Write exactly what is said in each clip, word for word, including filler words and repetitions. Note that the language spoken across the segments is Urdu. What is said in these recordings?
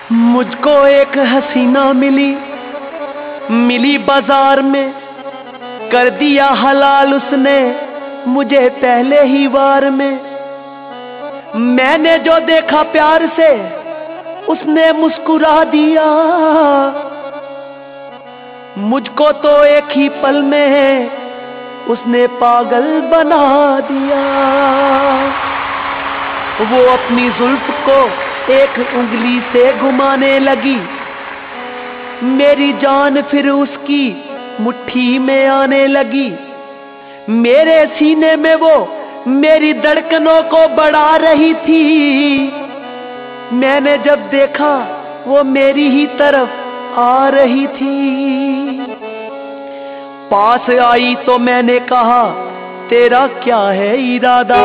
مجھ کو ایک حسینہ ملی ملی بازار میں، کر دیا حلال اس نے مجھے پہلے ہی وار میں۔ میں نے جو دیکھا پیار سے اس نے مسکرا دیا، مجھ کو تو ایک ہی پل میں اس نے پاگل بنا دیا۔ وہ اپنی زلف کو ایک انگلی سے گھمانے لگی، میری جان پھر اس کی مٹھی میں آنے لگی۔ میرے سینے میں وہ میری دھڑکنوں کو بڑھا رہی تھی، میں نے جب دیکھا وہ میری ہی طرف آ رہی تھی۔ پاس آئی تو میں نے کہا تیرا کیا ہے ارادہ،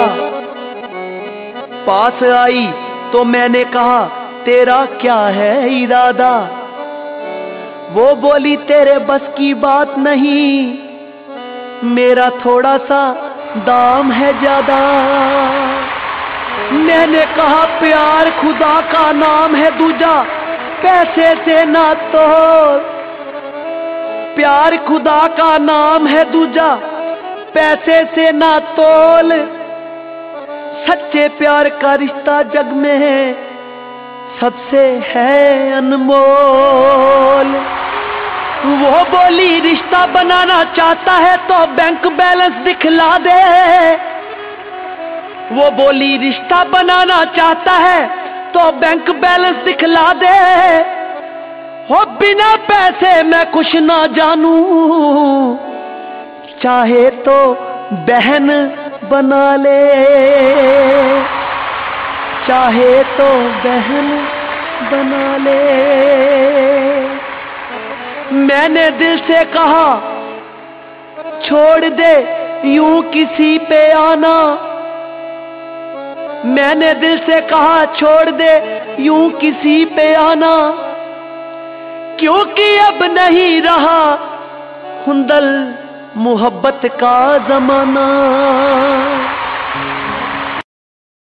پاس آئی تو میں نے کہا تیرا کیا ہے ارادہ۔ وہ بولی تیرے بس کی بات نہیں، میرا تھوڑا سا دام ہے زیادہ۔ میں نے کہا پیار خدا کا نام ہے دوجا، پیسے سے نہ تول، پیار خدا کا نام ہے دوجا، پیسے سے نہ تول۔ سچے پیار کا رشتہ جگ میں ہے سب سے ہے انمول۔ وہ بولی رشتہ بنانا چاہتا ہے تو بینک بیلنس دکھلا دے، وہ بولی رشتہ بنانا چاہتا ہے تو بینک بیلنس دکھلا دے۔ ہو بنا پیسے میں کچھ نہ جانوں، چاہے تو بہن بنا لے، چاہے تو بہن بنا لے۔ میں نے دل سے کہا چھوڑ دے یوں کسی پہ آنا، میں نے دل سے کہا چھوڑ دے یوں کسی پہ آنا، کیونکہ اب نہیں رہا ہندل محبت کا زمانہ۔